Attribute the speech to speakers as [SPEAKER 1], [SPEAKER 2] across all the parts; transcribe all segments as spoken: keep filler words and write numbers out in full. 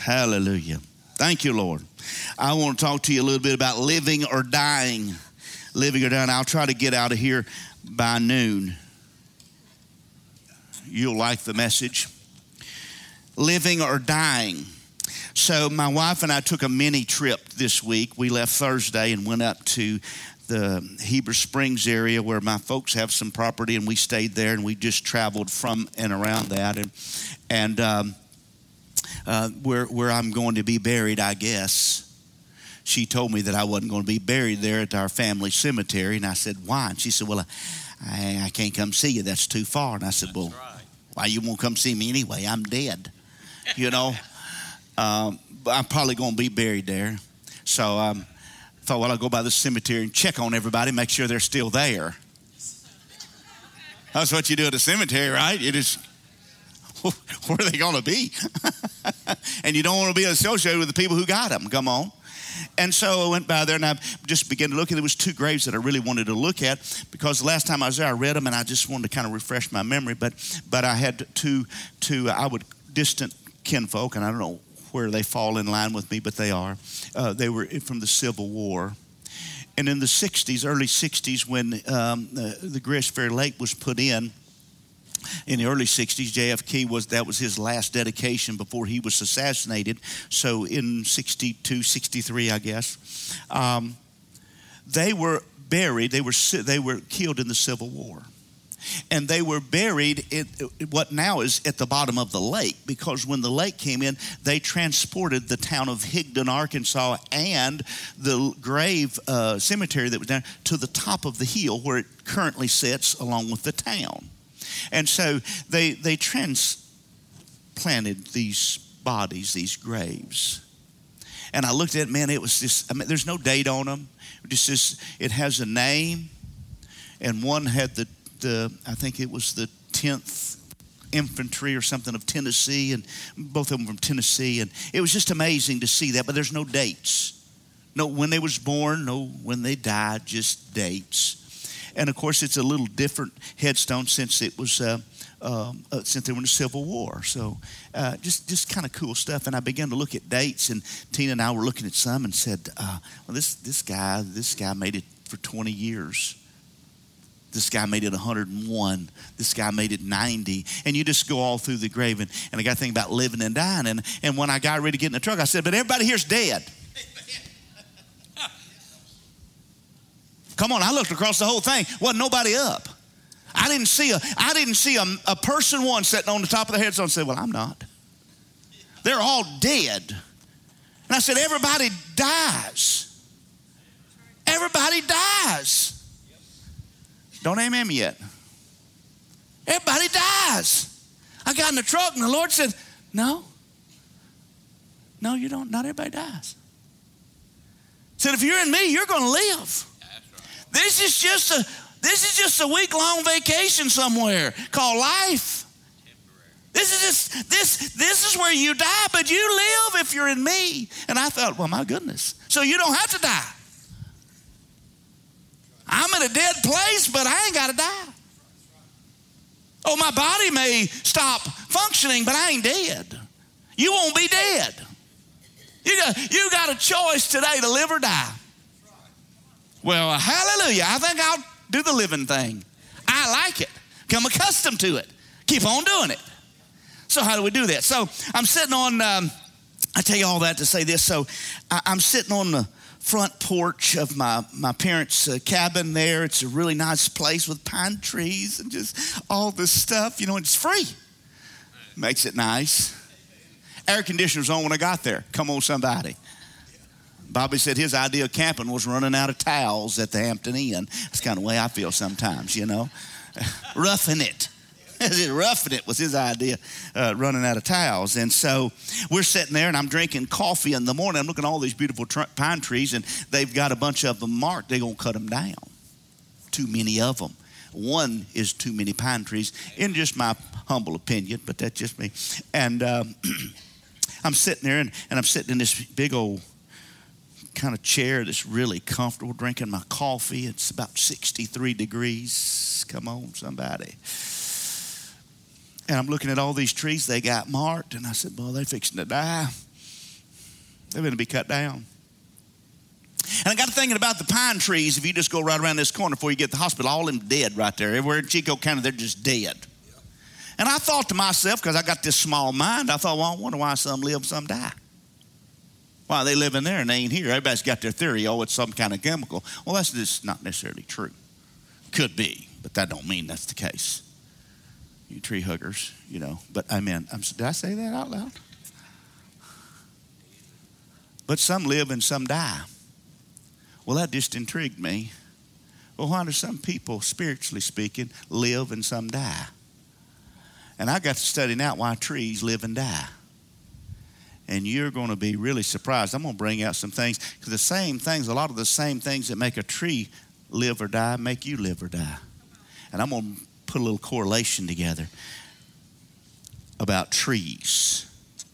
[SPEAKER 1] Hallelujah. Thank you, Lord. I want to talk to you a little bit about living or dying. Living or dying. I'll try to get out of here by noon. You'll like the message. Living or dying. So my wife and I took a mini trip this week. We left Thursday and went up to the Heber Springs area where my folks have some property, and we stayed there, and we just traveled from and around that. And and um, uh, where where I'm going to be buried, I guess. She told me that I wasn't going to be buried there at our family cemetery, and I said, why? And she said, well, I, I can't come see you. That's too far. And I said, well, right. Why you won't come see me anyway? I'm dead, you know. um, but I'm probably going to be buried there. So um, I thought, well, I'll go by the cemetery and check on everybody, make sure they're still there. That's what you do at a cemetery, right? You just, where are they going to be? And you don't want to be associated with the people who got them. Come on. And so I went by there and I just began to look, and there was two graves that I really wanted to look at, because the last time I was there, I read them and I just wanted to kind of refresh my memory. But but I had two, two I would distant kinfolk, and I don't know where they fall in line with me, but they are. Uh, they were from the Civil War. And in the sixties, early sixties, when um, the, the Greers Ferry Lake was put in, in the early sixties, J F K was, that was his last dedication before he was assassinated. So in sixty-two, sixty-three, I guess, um, they were buried. They were they were killed in the Civil War, and they were buried in what now is at the bottom of the lake, because when the lake came in, they transported the town of Higdon, Arkansas, and the grave uh, cemetery that was down to the top of the hill where it currently sits, along with the town. And so they they transplanted these bodies, these graves. And I looked at it, man, it was just, I mean, there's no date on them. It just says, it has a name. And one had the, the I think it was the tenth Infantry or something of Tennessee, and both of them from Tennessee. And it was just amazing to see that, but there's no dates. No when they was born, no when they died, just dates. And of course, it's a little different headstone since it was uh, um, uh, since they were in the Civil War. So uh, just just kind of cool stuff. And I began to look at dates, and Tina and I were looking at some and said, uh, "Well, this this guy this guy made it for twenty years. This guy made it one hundred and one. This guy made it ninety." And you just go all through the grave. And, and I got to think about living and dying. And and when I got ready to get in the truck, I said, "But everybody here's dead." Come on, I looked across the whole thing. Wasn't nobody up. I didn't see a I didn't see a, a person one sitting on the top of their headstone and said, "Well, I'm not." They're all dead. And I said, everybody dies. Everybody dies. Don't amen me yet. Everybody dies. I got in the truck and the Lord said, no. No, you don't. Not everybody dies. He said, if you're in me, you're going to live. This is just a this is just a week-long vacation somewhere called life. This is just this this is where you die, but you live if you're in me. And I thought, well, my goodness. So you don't have to die. I'm in a dead place, but I ain't got to die. Oh, my body may stop functioning, but I ain't dead. You won't be dead. You got, you got a choice today to live or die. Well, hallelujah. I think I'll do the living thing. I like it. Become accustomed to it. Keep on doing it. So how do we do that? So I'm sitting on, um, I tell you all that to say this. So I, I'm sitting on the front porch of my, my parents' uh, cabin there. It's a really nice place with pine trees and just all this stuff. You know, it's free. Makes it nice. Air conditioner's on when I got there. Come on, somebody. Bobby said his idea of camping was running out of towels at the Hampton Inn. That's kind of the way I feel sometimes, you know. Roughing it. Roughing it was his idea, uh, running out of towels. And so we're sitting there, and I'm drinking coffee in the morning. I'm looking at all these beautiful tr- pine trees, and they've got a bunch of them marked. They're going to cut them down. Too many of them. One is too many pine trees, in just my humble opinion, but that's just me. And um, I'm sitting there, and, and I'm sitting in this big old kind of chair that's really comfortable, drinking my coffee. It's about sixty-three degrees. Come on, somebody. And I'm looking at all these trees they got marked, and I said, well, they're fixing to die. They're going to be cut down. And I got to thinking about the pine trees. If you just go right around this corner before you get to the hospital, all of them dead right there. Everywhere in Chico County, they're just dead. And I thought to myself, because I got this small mind, I thought, well, I wonder why some live, some die. Why they live in there and they ain't here. Everybody's got their theory, oh, it's some kind of chemical. Well, that's just not necessarily true. Could be, but that don't mean that's the case. You tree huggers, you know. But I mean, I'm, did I say that out loud? But some live and some die. Well, that just intrigued me. Well, why do some people, spiritually speaking, live and some die? And I got to studying out why trees live and die. And you're going to be really surprised. I'm going to bring out some things. Because the same things, a lot of the same things that make a tree live or die, make you live or die. And I'm going to put a little correlation together about trees.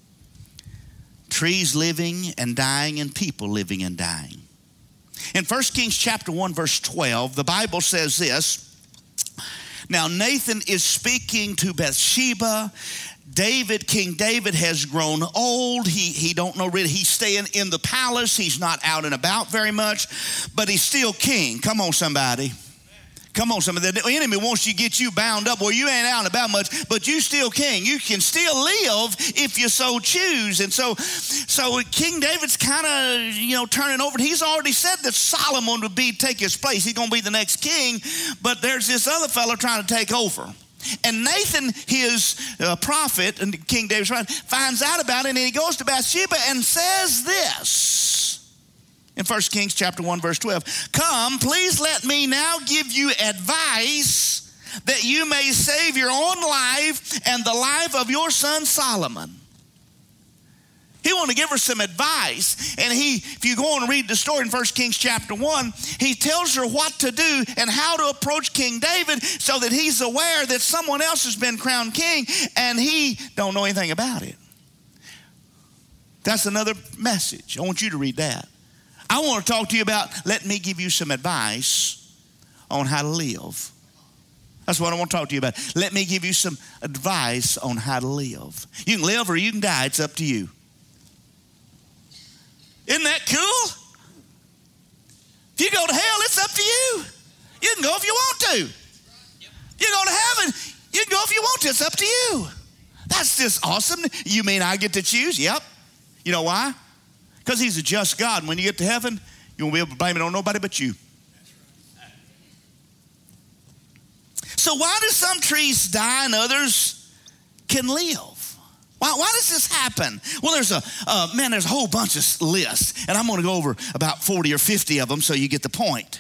[SPEAKER 1] Trees living and dying and people living and dying. In First Kings chapter one, verse twelve, the Bible says this. Now Nathan is speaking to Bathsheba. David, King David has grown old. He, he don't know really. He's staying in the palace. He's not out and about very much, but he's still king. Come on, somebody. Come on, somebody. The enemy wants to get you bound up. Well, you ain't out and about much, but you still king. You can still live if you so choose. And so, so King David's kind of, you know, turning over. He's already said that Solomon would be take his place. He's going to be the next king, but there's this other fellow trying to take over. And Nathan, his uh, prophet, and King David's right, finds out about it, and he goes to Bathsheba and says this. In First Kings chapter one, verse twelve, come, please let me now give you advice that you may save your own life and the life of your son Solomon. He wanted to give her some advice. And he, if you go on and read the story in First Kings chapter one, he tells her what to do and how to approach King David so that he's aware that someone else has been crowned king and he don't know anything about it. That's another message. I want you to read that. I want to talk to you about, let me give you some advice on how to live. That's what I want to talk to you about. Let me give you some advice on how to live. You can live or you can die. It's up to you. Isn't that cool? If you go to hell, it's up to you. You can go if you want to. You go to heaven, you can go if you want to. It's up to you. That's just awesome. You mean I get to choose? Yep. You know why? Because he's a just God. And when you get to heaven, you won't be able to blame it on nobody but you. So why do some trees die and others can live? Why, why does this happen? Well, there's a, uh, man, there's a whole bunch of lists. And I'm going to go over about forty or fifty of them so you get the point.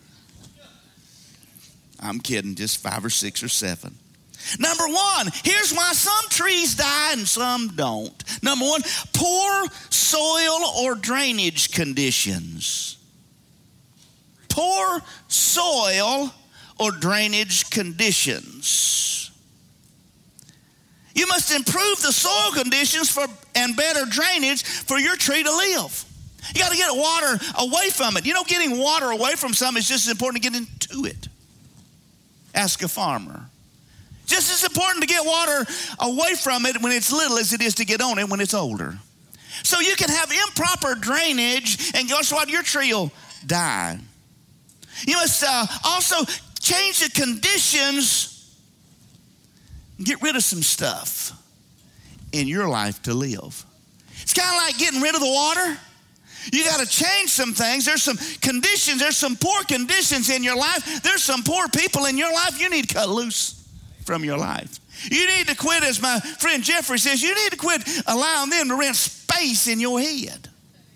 [SPEAKER 1] I'm kidding, just five or six or seven. Number one, here's why some trees die and some don't. Number one, poor soil or drainage conditions. Poor soil or drainage conditions. You must improve the soil conditions for and better drainage for your tree to live. You got to get water away from it. You know, getting water away from something is just as important to get into it. Ask a farmer. Just as important to get water away from it when it's little as it is to get on it when it's older. So you can have improper drainage, and guess what? Your tree will die. You must uh, also change the conditions and get rid of some stuff in your life to live. It's kind of like getting rid of the water. You got to change some things. There's some conditions. There's some poor conditions in your life. There's some poor people in your life you need to cut loose from your life. You need to quit, as my friend Jeffrey says, you need to quit allowing them to rent space in your head.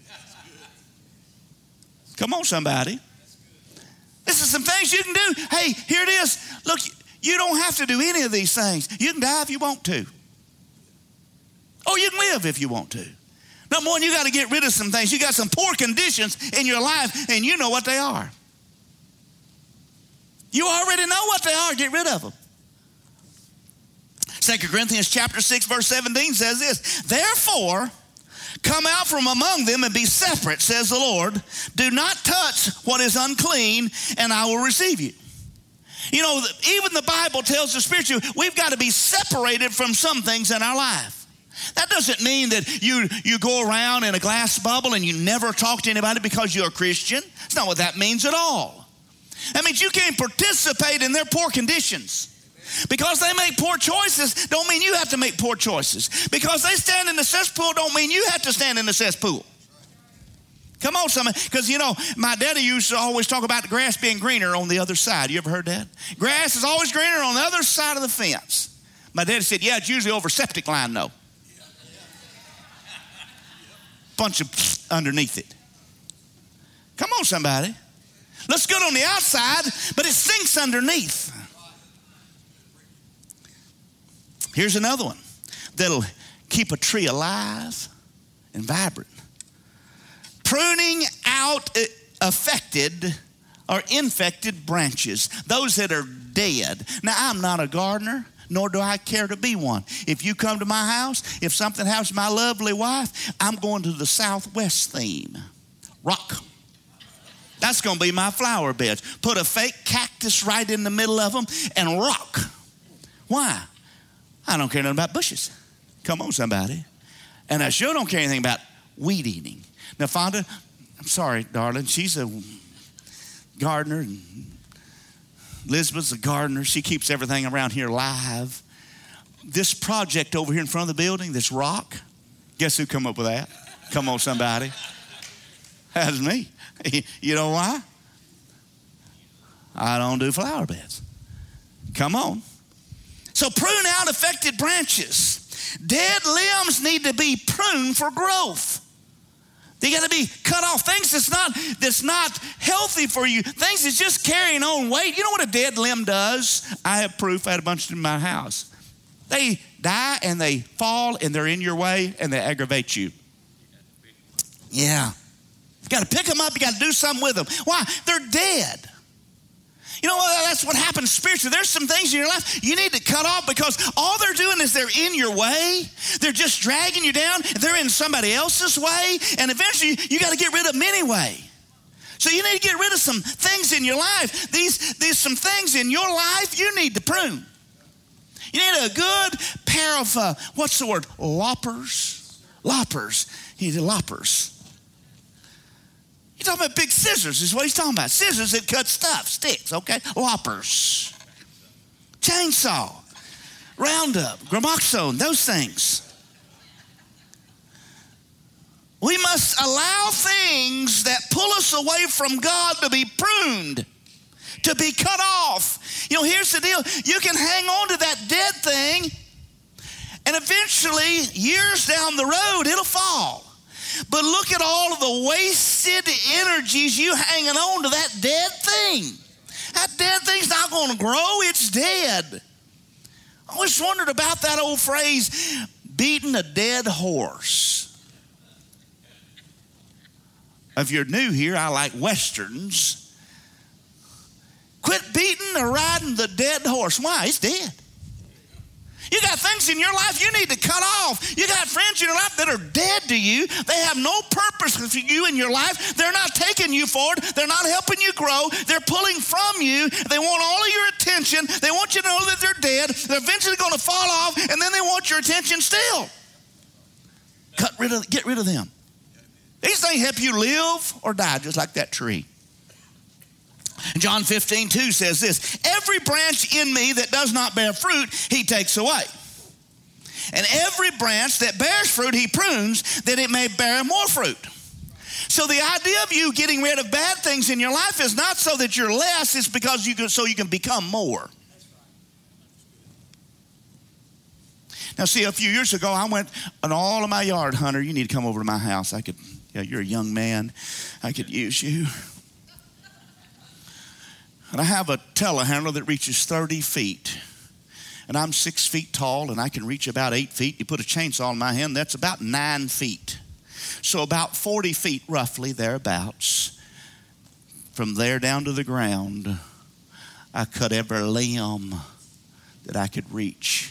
[SPEAKER 1] Come on, somebody. This is some things you can do. Hey, here it is. Look, you don't have to do any of these things. You can die if you want to. Or you can live if you want to. Number one, you got to get rid of some things. You got some poor conditions in your life, and you know what they are. You already know what they are. Get rid of them. Second Corinthians chapter six, verse seventeen says this, therefore, come out from among them and be separate, says the Lord. Do not touch what is unclean, and I will receive you. You know, even the Bible tells us spiritually, we've got to be separated from some things in our life. That doesn't mean that you, you go around in a glass bubble and you never talk to anybody because you're a Christian. That's not what that means at all. That means you can't participate in their poor conditions. Because they make poor choices don't mean you have to make poor choices. Because they stand in the cesspool don't mean you have to stand in the cesspool. Come on, somebody. Because, you know, my daddy used to always talk about the grass being greener on the other side. You ever heard that? Grass is always greener on the other side of the fence. My daddy said, yeah, it's usually over septic line, though. Bunch of underneath it. Come on, somebody. Looks good on the outside, but it stinks underneath. Here's another one that'll keep a tree alive and vibrant. Pruning out affected or infected branches, those that are dead. Now, I'm not a gardener, nor do I care to be one. If you come to my house, if something happens to my lovely wife, I'm going to the Southwest theme. Rock. That's going to be my flower beds. Put a fake cactus right in the middle of them and rock. Why? I don't care nothing about bushes. Come on, somebody. And I sure don't care anything about weed eating. Now, Fonda, I'm sorry, darling. She's a gardener. And Elizabeth's a gardener. She keeps everything around here live. This project over here in front of the building, this rock, guess who come up with that? Come on, somebody. That's me. You know why? I don't do flower beds. Come on. So prune out affected branches. Dead limbs need to be pruned for growth. They got to be cut off. Things that's not, that's not healthy for you. Things that's just carrying on weight. You know what a dead limb does? I have proof. I had a bunch in my house. They die and they fall and they're in your way and they aggravate you. Yeah. You got to pick them up. You got to do something with them. Why? They're dead. You know what? That's what happens spiritually. There's some things in your life you need to cut off because all they're doing is they're in your way. They're just dragging you down. They're in somebody else's way. And eventually you got to get rid of them anyway. So you need to get rid of some things in your life. These, these some things in your life you need to prune. You need a good pair of, uh, what's the word? Loppers? Loppers. You need loppers. He's talking about big scissors is what he's talking about. Scissors that cut stuff, sticks, okay? Loppers. Chainsaw. Roundup. Gramoxone, those things. We must allow things that pull us away from God to be pruned, to be cut off. You know, here's the deal. You can hang on to that dead thing, and eventually, years down the road, it'll fall. But look at all of the wasted energies you hanging on to that dead thing. That dead thing's not going to grow. It's dead. I always wondered about that old phrase, beating a dead horse. If you're new here, I like Westerns. Quit beating or riding the dead horse. Why? It's dead. You got things in your life you need to cut off. You got friends in your life that are dead to you. They have no purpose for you in your life. They're not taking you forward. They're not helping you grow. They're pulling from you. They want all of your attention. They want you to know that they're dead. They're eventually going to fall off, and then they want your attention still. Cut rid of, get rid of them. These things help you live or die, just like that tree. John fifteen two says this, every branch in me that does not bear fruit, he takes away. And every branch that bears fruit, he prunes that it may bear more fruit. So the idea of you getting rid of bad things in your life is not so that you're less, it's because you can, so you can become more. Now see, a few years ago, I went on all of my yard, Hunter, you need to come over to my house. I could, yeah, you're a young man. I could use you. And I have a telehandler that reaches thirty feet. And I'm six feet tall and I can reach about eight feet. You put a chainsaw in my hand, that's about nine feet. So about forty feet roughly, thereabouts. From there down to the ground, I cut every limb that I could reach.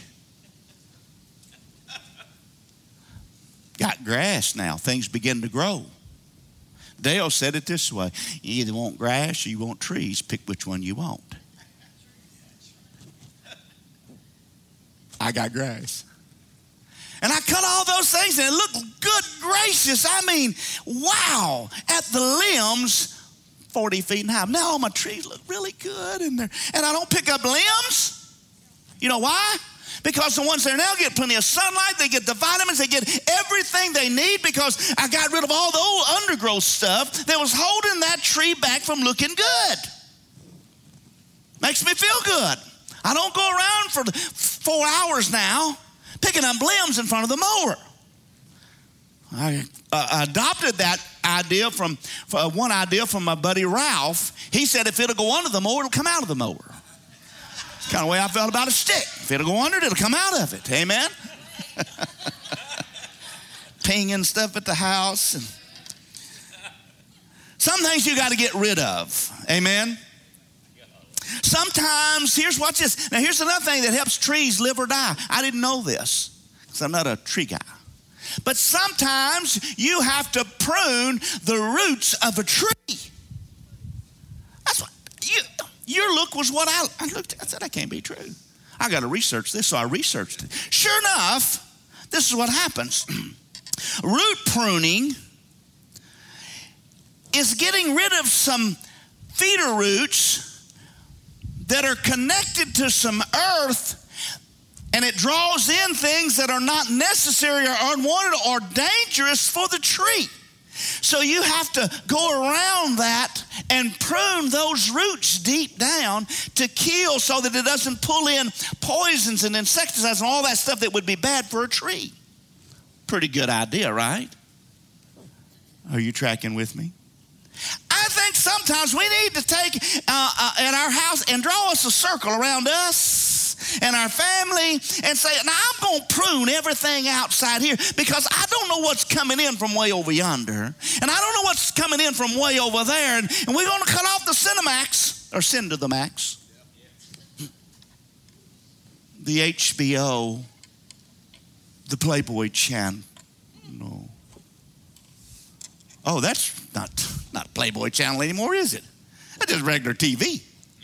[SPEAKER 1] Got grass now, things begin to grow. Dale said it this way, you either want grass or you want trees, pick which one you want. I got grass. And And I cut all those things and it looked good gracious. I mean, wow, at the limbs, forty feet in height. Now all my trees look really good in there. And I don't pick up limbs. You know why? Because the ones there now get plenty of sunlight. They get the vitamins. They get everything they need because I got rid of all the old undergrowth stuff that was holding that tree back from looking good. Makes me feel good. I don't go around for four hours now picking up limbs in front of the mower. I uh, adopted that idea from uh, one idea from my buddy Ralph. He said if it'll go under the mower, it'll come out of the mower. It's kind of the way I felt about a stick. If it'll go under it, it'll come out of it. Amen? Pinging stuff at the house. And some things you got to get rid of. Amen? Sometimes, here's watch this. Now, here's another thing that helps trees live or die. I didn't know this because I'm not a tree guy. But sometimes you have to prune the roots of a tree. That's what you, your look was what I, I looked at. I said, that can't be true. I got to research this, so I researched it. Sure enough, this is what happens. Root pruning is getting rid of some feeder roots that are connected to some earth, and it draws in things that are not necessary or unwanted or dangerous for the tree. So you have to go around that and prune those roots deep down to kill so that it doesn't pull in poisons and insecticides and all that stuff that would be bad for a tree. Pretty good idea, right? Are you tracking with me? I think sometimes we need to take uh, uh, at our house and draw us a circle around us and our family and say, now I'm going to prune everything outside here because I don't know what's coming in from way over yonder. And I don't know what's coming in from way over there. And, and we're going to cut off the Cinemax or send to the max. The H B O, the Playboy Channel. No. Oh, that's not, not Playboy Channel anymore, is it? That's just regular T V.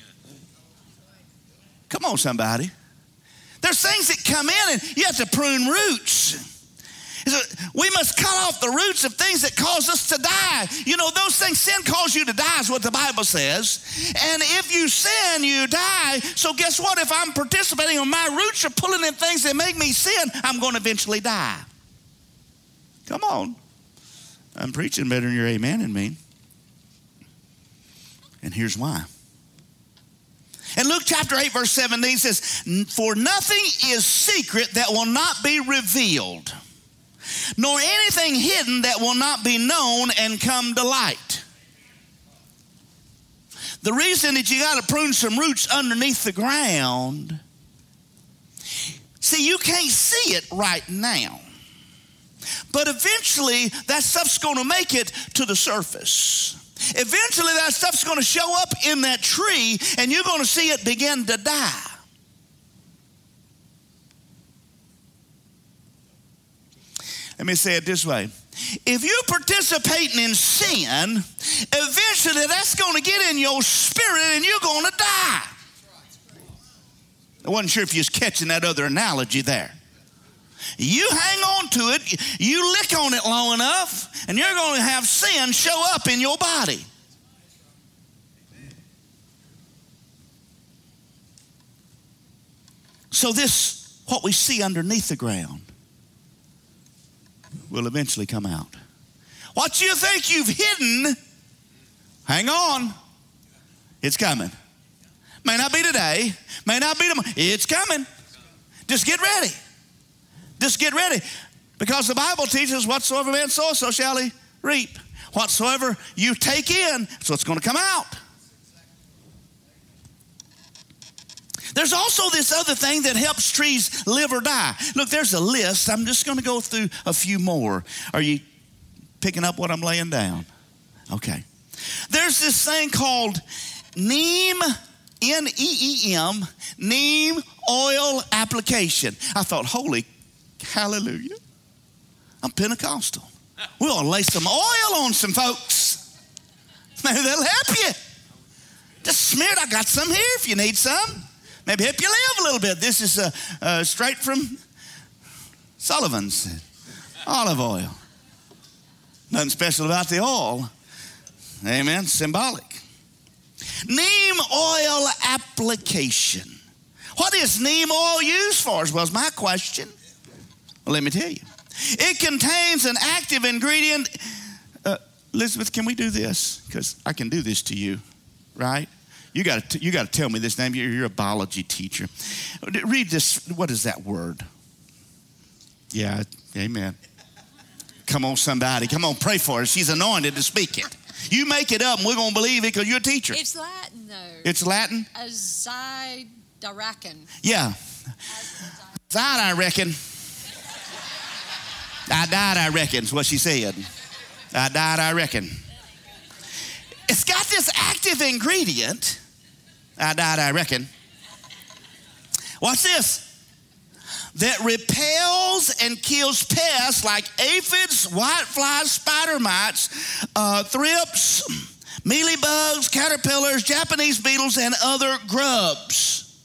[SPEAKER 1] Come on, somebody. There's things that come in and you have to prune roots. We must cut off the roots of things that cause us to die. You know, those things, sin calls you to die is what the Bible says. And if you sin, you die. So guess what? If I'm participating on my roots are pulling in things that make me sin, I'm going to eventually die. Come on. I'm preaching better than your amen and me. And here's why. In Luke chapter eight, verse seventeen says, for nothing is secret that will not be revealed, nor anything hidden that will not be known and come to light. The reason that you got to prune some roots underneath the ground, see, you can't see it right now. But eventually, that stuff's going to make it to the surface. Eventually, that stuff's going to show up in that tree, and you're going to see it begin to die. Let me say it this way. If you're participating in sin, eventually that's going to get in your spirit, and you're going to die. I wasn't sure if you was catching that other analogy there. You hang on to it, you lick on it long enough, and you're going to have sin show up in your body. So this, what we see underneath the ground, will eventually come out. What you think you've hidden, hang on, it's coming. May not be today, may not be tomorrow, it's coming. Just get ready. Just get ready, because the Bible teaches whatsoever man sows, so shall he reap. Whatsoever you take in, that's what's going to come out. There's also this other thing that helps trees live or die. Look, there's a list. I'm just going to go through a few more. Are you picking up what I'm laying down? Okay. There's this thing called neem, N E E M, neem oil application. I thought, holy hallelujah. I'm Pentecostal. We're going to lay some oil on some folks. Maybe that'll help you. Just smear it. I got some here if you need some. Maybe help you live a little bit. This is uh, uh, straight from Sullivan's olive oil. Nothing special about the oil. Amen. Symbolic. Neem oil application. What is neem oil used for? Was my question. Well, let me tell you. It contains an active ingredient. Uh, Elizabeth, can we do this? Because I can do this to you, right? You got to you got to tell me this name. You're, you're a biology teacher. Read this. What is that word? Yeah, amen. Come on, somebody. Come on, pray for her. She's anointed to speak it. You make it up, and we're going to believe it because you're a teacher.
[SPEAKER 2] It's Latin, though.
[SPEAKER 1] It's Latin?
[SPEAKER 2] Azidiracan.
[SPEAKER 1] Yeah. That I reckon. I died, I reckon, is what she said. I died, I reckon. It's got this active ingredient. I died, I reckon. Watch this. That repels and kills pests like aphids, whiteflies, spider mites, uh, thrips, mealybugs, caterpillars, Japanese beetles, and other grubs.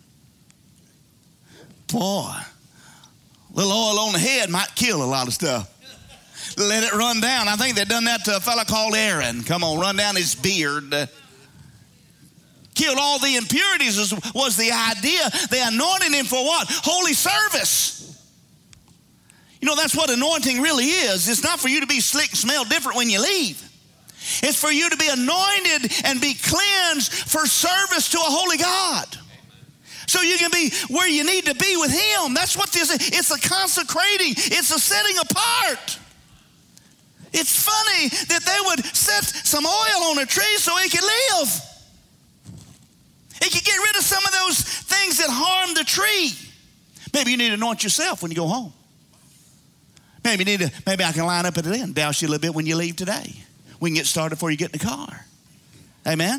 [SPEAKER 1] Boy, a little oil on the head might kill a lot of stuff. Let it run down. I think they done that to a fella called Aaron. Come on, run down his beard. Killed all the impurities was, was the idea. They anointed him for what? Holy service. You know, that's what anointing really is. It's not for you to be slick and smell different when you leave. It's for you to be anointed and be cleansed for service to a holy God. So you can be where you need to be with him. That's what this is. It's a consecrating. It's a setting apart. It's funny that they would set some oil on a tree so it could live. It could get rid of some of those things that harm the tree. Maybe you need to anoint yourself when you go home. Maybe you need to, maybe I can line up at the end, douse you a little bit when you leave today. We can get started before you get in the car. Amen?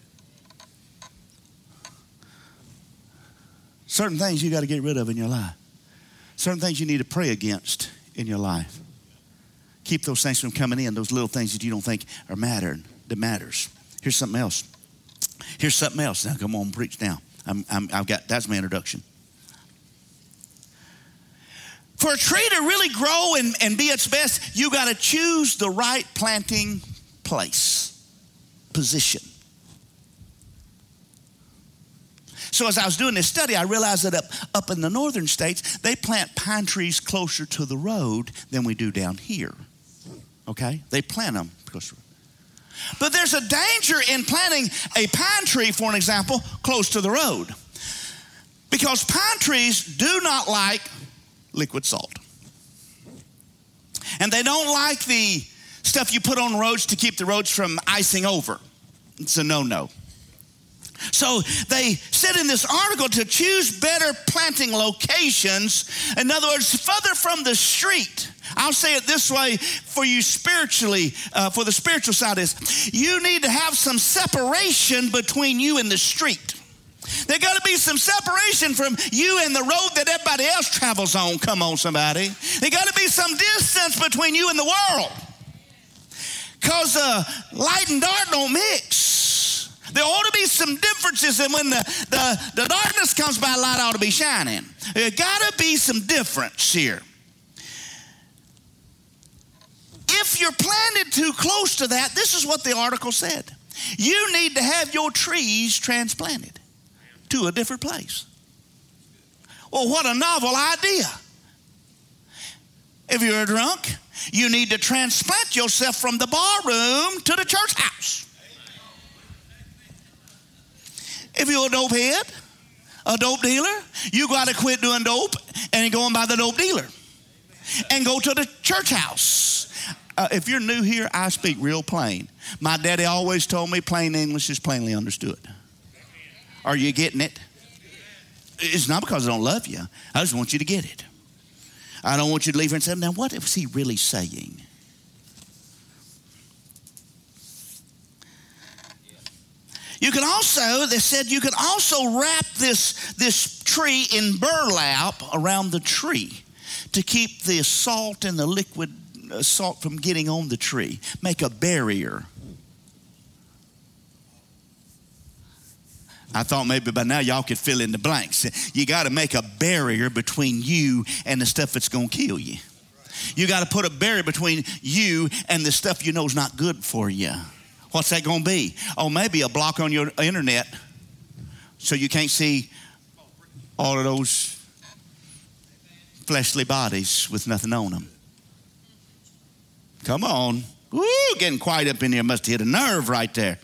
[SPEAKER 1] Certain things you got to get rid of in your life. Certain things you need to pray against in your life. Keep those things from coming in, those little things that you don't think are matter, that matters. Here's something else. Here's something else. Now, come on, preach now. I'm, I'm, I've got, that's my introduction. For a tree to really grow and, and be its best, you got to choose the right planting place, position. So as I was doing this study, I realized that up, up in the northern states, they plant pine trees closer to the road than we do down here. Okay? They plant them closer. But there's a danger in planting a pine tree, for an example, close to the road. Because pine trees do not like liquid salt. And they don't like the stuff you put on roads to keep the roads from icing over. It's a no-no. So they said in this article to choose better planting locations. In other words, further from the street. I'll say it this way for you spiritually, uh, for the spiritual side is, you need to have some separation between you and the street. There got to be some separation from you and the road that everybody else travels on. Come on, somebody. There got to be some distance between you and the world. Because uh, light and dark don't mix. There ought to be some differences, and when the, the, the darkness comes by, light ought to be shining. There got to be some difference here. If you're planted too close to that, this is what the article said. You need to have your trees transplanted to a different place. Well, what a novel idea. If you're a drunk, you need to transplant yourself from the bar room to the church house. If you're a dope head, a dope dealer, you got to quit doing dope and going by the dope dealer and go to the church house. Uh, if you're new here, I speak real plain. My daddy always told me plain English is plainly understood. Are you getting it? It's not because I don't love you. I just want you to get it. I don't want you to leave here and say, now what was he really saying? You can also, they said you can also wrap this, this tree in burlap around the tree to keep the salt and the liquid uh, salt from getting on the tree. Make a barrier. I thought maybe by now y'all could fill in the blanks. You got to make a barrier between you and the stuff that's going to kill you. You got to put a barrier between you and the stuff you know is not good for you. What's that going to be? Oh, maybe a block on your internet so you can't see all of those fleshly bodies with nothing on them. Come on. Woo, getting quiet up in here. Must have hit a nerve right there.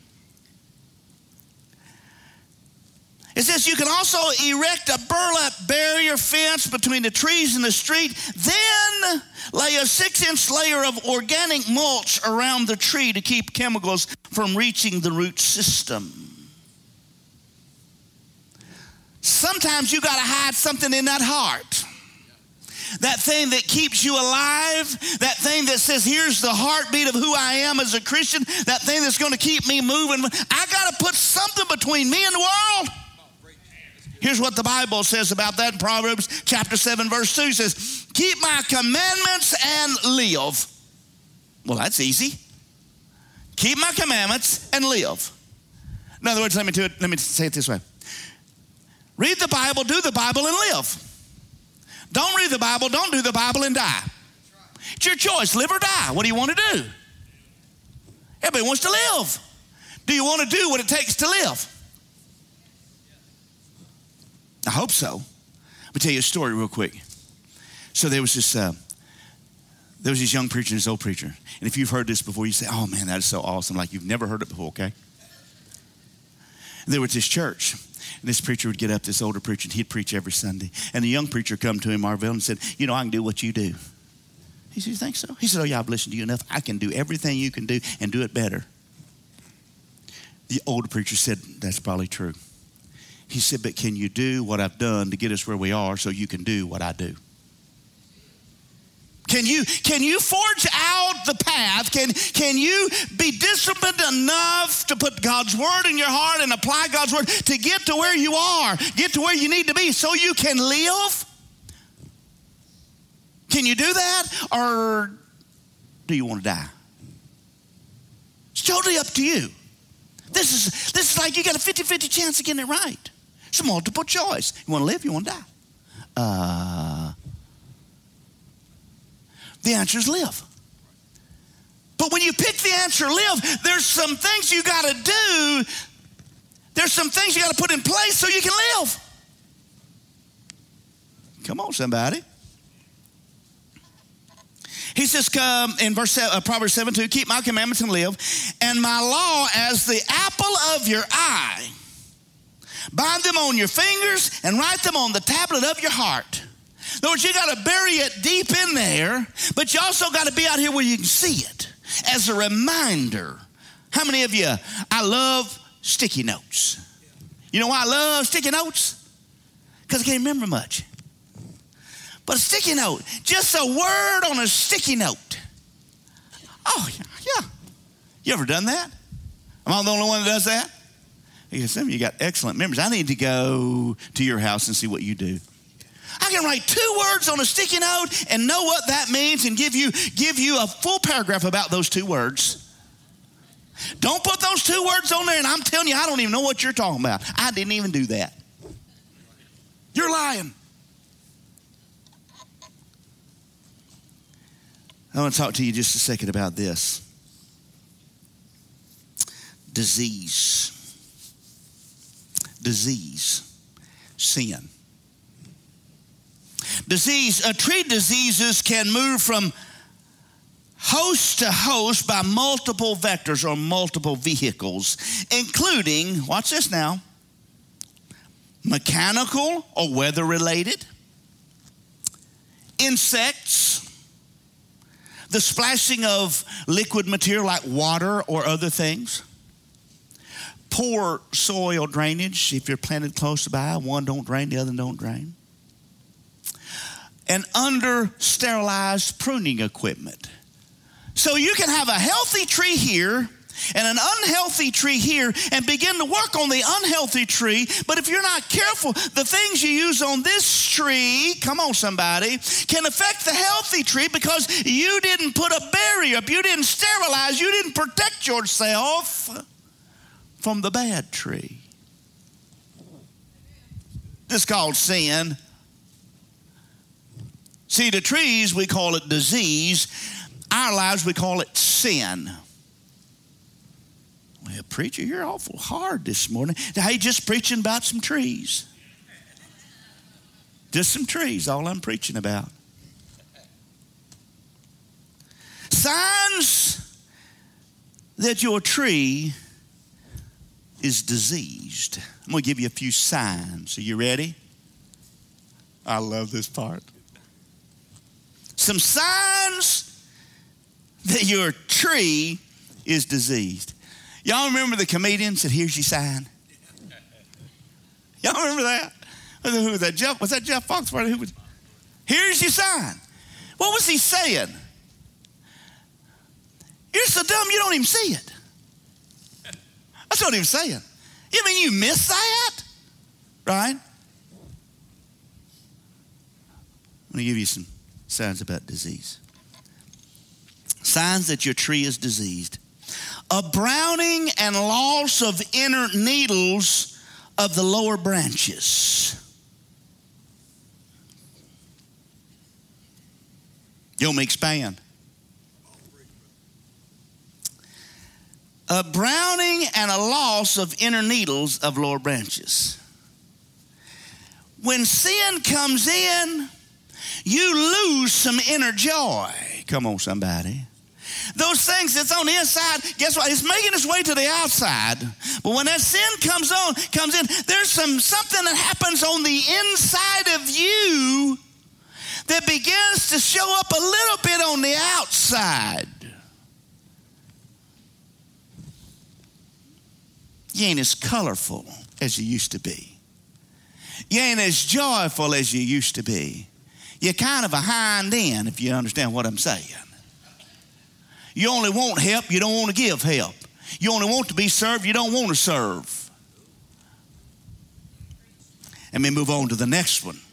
[SPEAKER 1] It says you can also erect a burlap barrier fence between the trees and the street, then lay a six-inch layer of organic mulch around the tree to keep chemicals from reaching the root system. Sometimes you got to hide something in that heart. That thing that keeps you alive, that thing that says, here's the heartbeat of who I am as a Christian, that thing that's going to keep me moving. I got to put something between me and the world. Here's what the Bible says about that in Proverbs chapter seven, verse two. It says, keep my commandments and live. Well, that's easy. Keep my commandments and live. In other words, let me do it, let me say it this way. Read the Bible, do the Bible, and live. Don't read the Bible, don't do the Bible, and die. It's your choice, live or die. What do you want to do? Everybody wants to live. Do you want to do what it takes to live? I hope so. Let me tell you a story real quick. So there was this, uh, there was this young preacher and this old preacher. And if you've heard this before, you say, oh man, that is so awesome. Like you've never heard it before, okay? And they were at this church. And this preacher would get up, this older preacher, and he'd preach every Sunday. And the young preacher come to him, Marvell, and said, you know, I can do what you do. He said, you think so? He said, oh yeah, I've listened to you enough. I can do everything you can do and do it better. The older preacher said, that's probably true. He said, but can you do what I've done to get us where we are so you can do what I do? Can you, can you forge out the path? Can, can you be disciplined enough to put God's word in your heart and apply God's word to get to where you are, get to where you need to be so you can live? Can you do that, or do you want to die? It's totally up to you. This is, this is like you got a fifty-fifty chance of getting it right. It's a multiple choice. You want to live, you want to die. Uh, the answer is live. But when you pick the answer live, there's some things you got to do. There's some things you got to put in place so you can live. Come on, somebody. He says, come in verse seven, uh, Proverbs seven two, keep my commandments and live, and my law as the apple of your eye. Bind them on your fingers and write them on the tablet of your heart. In other words, you got to bury it deep in there, but you also got to be out here where you can see it as a reminder. How many of you, I love sticky notes. You know why I love sticky notes? Because I can't remember much. But a sticky note, just a word on a sticky note. Oh, yeah. You ever done that? Am I the only one that does that? Because some of you got excellent memories. I need to go to your house and see what you do. I can write two words on a sticky note and know what that means and give you, give you a full paragraph about those two words. Don't put those two words on there and I'm telling you, I don't even know what you're talking about. I didn't even do that. You're lying. I want to talk to you just a second about this. Disease. Disease. Sin. Disease, uh, tree diseases can move from host to host by multiple vectors or multiple vehicles, including, watch this now, mechanical or weather-related, insects, the splashing of liquid material like water or other things, poor soil drainage. If you're planted close by, one don't drain, the other don't drain, and under-sterilized pruning equipment. So you can have a healthy tree here and an unhealthy tree here and begin to work on the unhealthy tree. But if you're not careful, the things you use on this tree, come on somebody, can affect the healthy tree because you didn't put a barrier up, you didn't sterilize, you didn't protect yourself from the bad tree. This is called sin. See, the trees, we call it disease. Our lives, we call it sin. Well, preacher, you're awful hard this morning. Hey, just preaching about some trees. Just some trees, all I'm preaching about. Signs that your tree is diseased. I'm going to give you a few signs. Are you ready? I love this part. Some signs that your tree is diseased. Y'all remember the comedian said, "Here's your sign"? Y'all remember that? Who was that? Jeff? Was that Jeff Foxworthy? Who was? Here's your sign. What was he saying? You're so dumb you don't even see it. That's what he was saying. You mean you miss that? Right? I'm going to give you some signs about disease. Signs that your tree is diseased. A browning and loss of inner needles of the lower branches. You want me to expand? A browning and a loss of inner needles of lower branches. When sin comes in, you lose some inner joy. Come on, somebody. Those things that's on the inside, guess what? It's making its way to the outside. But when that sin comes on, comes in, there's some something that happens on the inside of you that begins to show up a little bit on the outside. You ain't as colorful as you used to be. You ain't as joyful as you used to be. You're kind of a hind end, if you understand what I'm saying. You only want help, you don't want to give help. You only want to be served, you don't want to serve. Let me move on to the next one.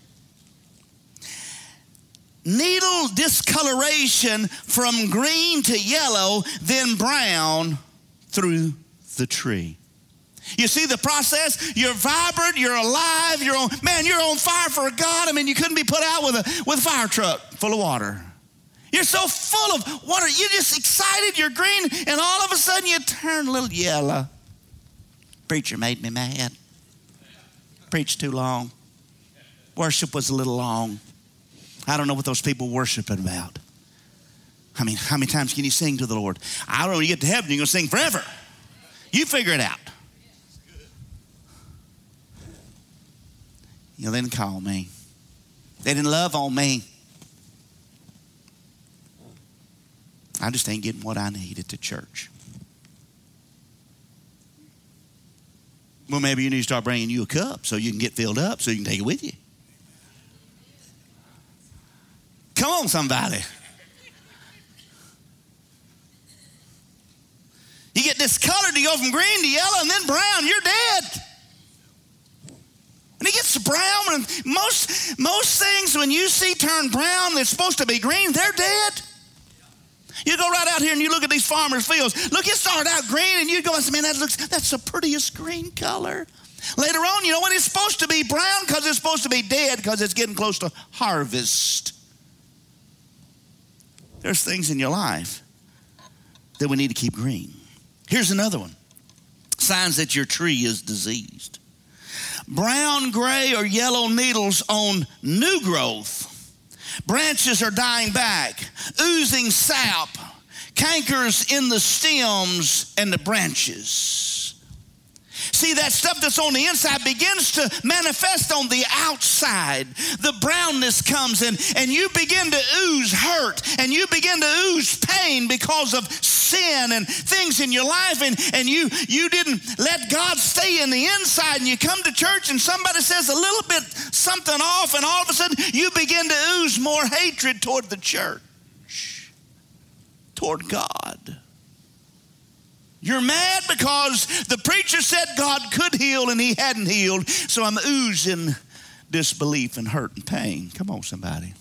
[SPEAKER 1] Needle discoloration from green to yellow, then brown through the tree. You see the process? You're vibrant, you're alive, you're on, man, you're on fire for God. I mean, you couldn't be put out with a, with a fire truck full of water. You're so full of water, you're just excited, you're green, and all of a sudden you turn a little yellow. Preacher made me mad. Preached too long. Worship was a little long. I don't know what those people worshiping about. I mean, how many times can you sing to the Lord? I don't know, when you get to heaven, you're going to sing forever. You figure it out. You know, they didn't call me. They didn't love on me. I just ain't getting what I need at the church. Well, maybe you need to start bringing you a cup so you can get filled up so you can take it with you. Come on, somebody. You get discolored, you go from green to yellow and then brown, you're dead. And it gets brown, and most, most things when you see turn brown, they're supposed to be green, they're dead. You go right out here and you look at these farmers' fields. Look, it started out green, and you go and say, man, that looks, that's the prettiest green color. Later on, you know what? It's supposed to be brown because it's supposed to be dead because it's getting close to harvest. There's things in your life that we need to keep green. Here's another one. Signs that your tree is diseased. Brown, gray, or yellow needles on new growth. Branches are dying back, oozing sap, cankers in the stems and the branches. See, that stuff that's on the inside begins to manifest on the outside. The brownness comes in, and you begin to ooze hurt, and you begin to ooze pain because of sin and things in your life, and, and you, you didn't let God stay in the inside, and you come to church and somebody says a little bit something off, and all of a sudden you begin to ooze more hatred toward the church, toward God. You're mad because the preacher said God could heal and he hadn't healed, so I'm oozing disbelief and hurt and pain. Come on, somebody.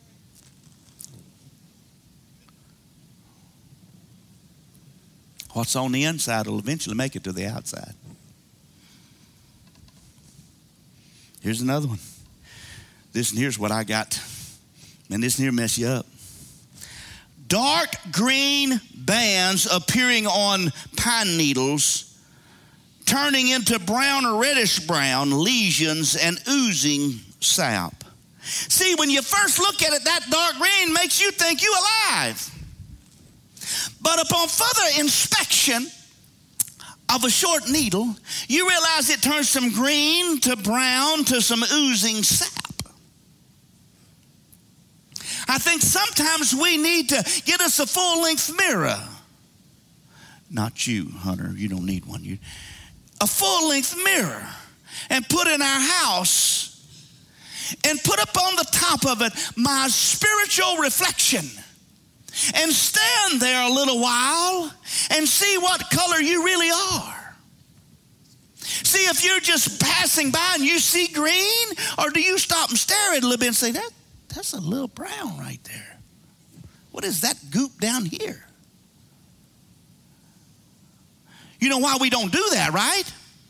[SPEAKER 1] What's on the inside will eventually make it to the outside. Here's another one. This and here's what I got. And this and here mess you up. Dark green bands appearing on pine needles, turning into brown or reddish brown lesions and oozing sap. See, when you first look at it, that dark green makes you think you're alive. But upon further inspection of a short needle, you realize it turns from green to brown to some oozing sap. I think sometimes we need to get us a full-length mirror. Not you, Hunter. You don't need one. You, a full-length mirror, and put in our house, and put up on the top of it my spiritual reflection, and stand there a little while and see what color you really are. See if you're just passing by and you see green, or do you stop and stare at it a little bit and say, that That's a little brown right there. What is that goop down here? You know why we don't do that, right?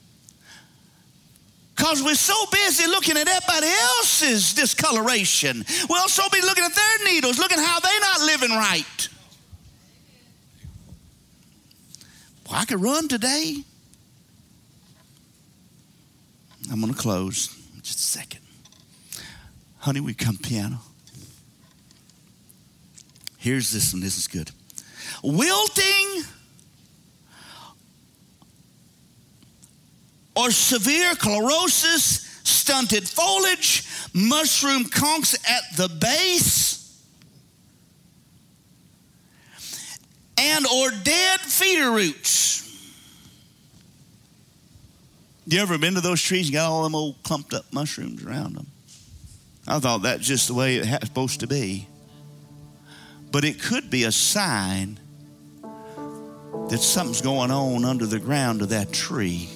[SPEAKER 1] Because we're so busy looking at everybody else's discoloration. We'll also be looking at their needles, looking how they're not living right. Well, I could run today. I'm going to close in just a second. Honey, we come piano. Here's this one. This is good. Wilting or severe chlorosis, stunted foliage, mushroom conchs at the base, and or dead feeder roots. You ever been to those trees? You got all them old clumped up mushrooms around them. I thought that's just the way it's supposed to be. But it could be a sign that something's going on under the ground of that tree.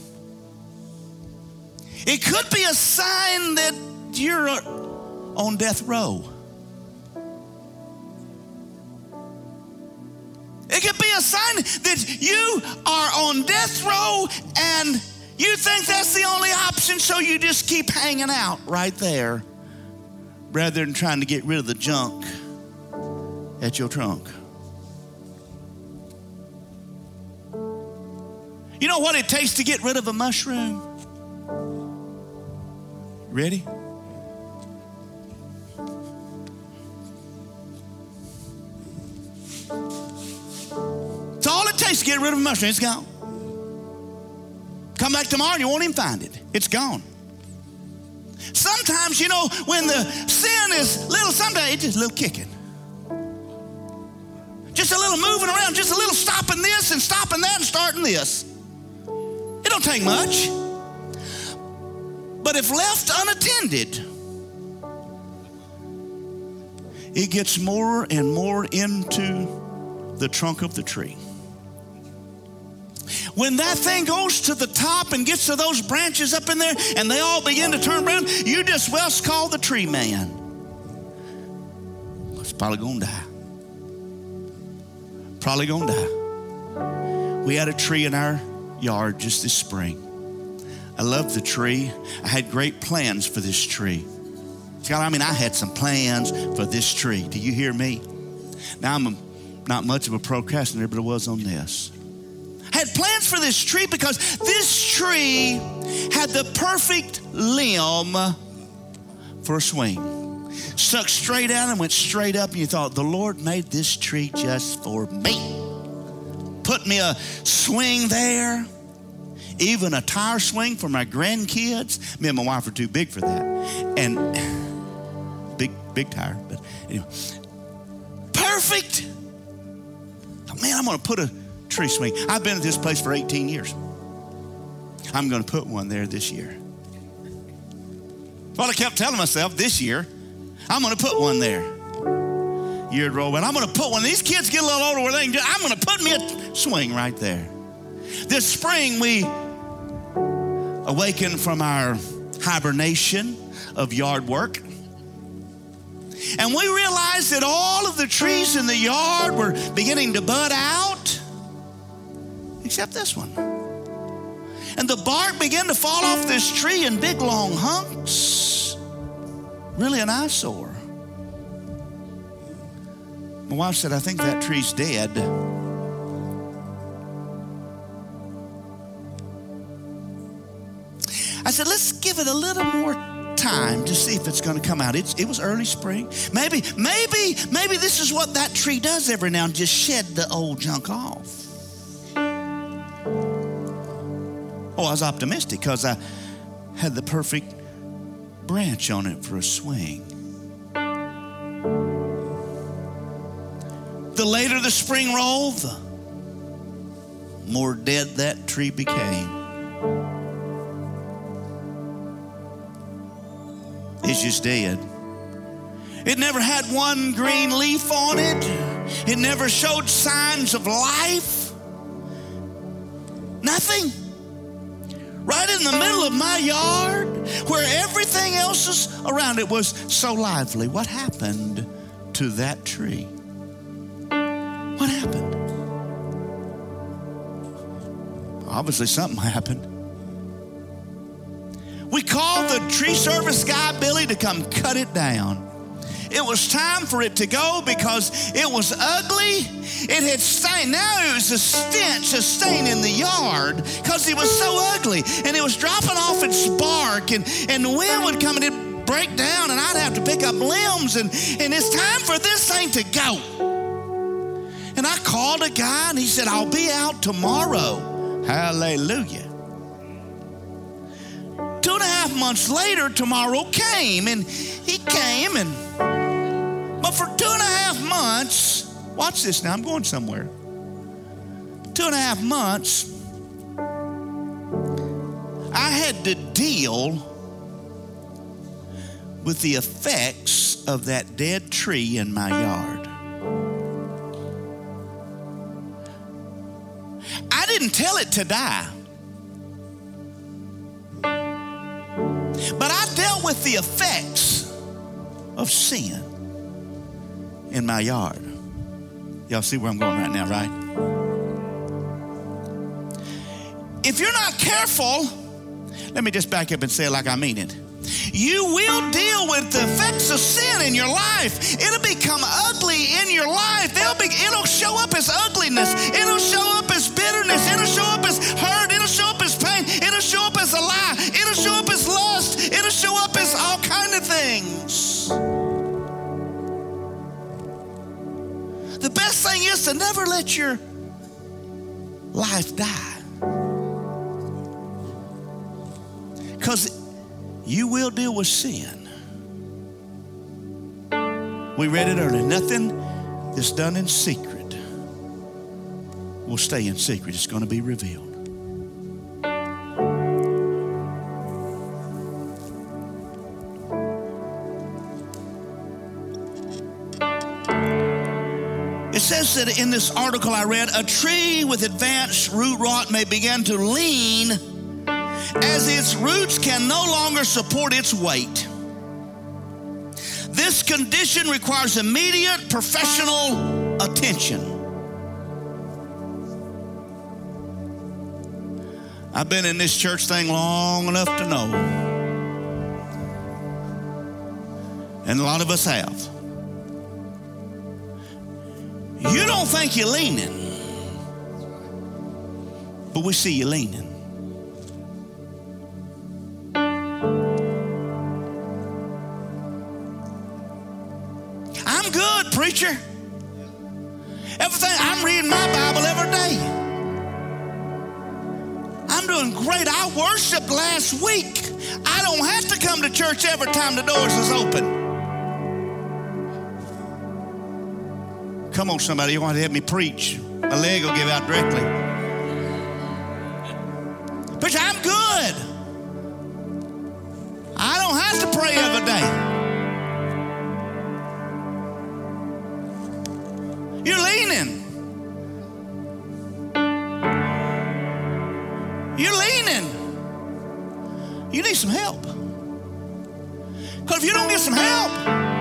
[SPEAKER 1] It could be a sign that you're on death row. It could be a sign that you are on death row and you think that's the only option, so you just keep hanging out right there, rather than trying to get rid of the junk at your trunk. You know what it takes to get rid of a mushroom? Ready? It's all it takes to get rid of a mushroom. It's gone. Come back tomorrow and you won't even find it. It's gone. Sometimes, you know, when the sin is little, sometimes it's just a little kicking. Just a little moving around, just a little stopping this and stopping that and starting this. It don't take much. But if left unattended, it gets more and more into the trunk of the tree. When that thing goes to the top and gets to those branches up in there and they all begin to turn around, you just well call the tree man. It's probably going to die. Probably going to die. We had a tree in our yard just this spring. I loved the tree. I had great plans for this tree. God, I mean, I had some plans for this tree. Do you hear me? Now, I'm a, not much of a procrastinator, but I was on this. I had plans for this tree because this tree had the perfect limb for a swing. Stuck straight out and went straight up, and you thought, the Lord made this tree just for me. Put me a swing there, even a tire swing for my grandkids. Me and my wife are too big for that. And big, big tire, but anyway. Perfect. Oh, man, I'm going to put a tree swing. I've been at this place for eighteen years. I'm going to put one there this year. Well, I kept telling myself this year, I'm going to put one there. Year to roll, and I'm going to put one. These kids get a little older where they can do, I'm going to put me a swing right there. This spring, we awakened from our hibernation of yard work. And we realized that all of the trees in the yard were beginning to bud out, except this one. And the bark began to fall off this tree in big long hunks. Really an eyesore. My wife said, I think that tree's dead. I said, let's give it a little more time to see if it's going to come out. It's, it was early spring. Maybe, maybe, maybe this is what that tree does every now and just shed the old junk off. Oh, I was optimistic because I had the perfect branch on it for a swing. The later the spring rolled, the more dead that tree became. It's just dead. It never had one green leaf on it. It never showed signs of life. Nothing. Right in the middle of my yard, where everything else is around it was so lively. What happened to that tree? What happened? Obviously something happened. We called the tree service guy, Billy, to come cut it down. It was time for it to go because it was ugly. It had stained. Now it was a stench, a stain in the yard because it was so ugly. And it was dropping off its bark, and, and the wind would come and it'd break down, and I'd have to pick up limbs. And, and it's time for this thing to go. And I called a guy, and he said, I'll be out tomorrow. Hallelujah. Two and a half months later, tomorrow came, and he came, and but for two and a half months, watch this now, I'm going somewhere. Two and a half months, I had to deal with the effects of that dead tree in my yard. I didn't tell it to die. But I dealt with the effects of sin in my yard. Y'all see where I'm going right now, right? If you're not careful, let me just back up and say it like I mean it. You will deal with the effects of sin in your life. It'll become ugly in your life. It'll, be, it'll show up as ugliness. It'll show up as bitterness. It'll show up as hurt. It'll show up as pain. It'll show up as a lie. It'll show up as lust. It'll show up as all kind of things. The best thing is to never let your life die. Because you will deal with sin. We read it earlier. Nothing that's done in secret will stay in secret. It's going to be revealed. It says that in this article I read, a tree with advanced root rot may begin to lean as its roots can no longer support its weight. This condition requires immediate professional attention. I've been in this church thing long enough to know, and a lot of us have. You don't think you're leaning, but we see you leaning. I'm good, preacher. Everything, I'm reading my Bible every day. I'm doing great. I worshiped last week. I don't have to come to church every time the doors is open. Come on, somebody, you want to help me preach? My leg will give out directly. Preacher, I'm good. I don't have to pray every day. You're leaning. You're leaning. You need some help. Because if you don't get some help,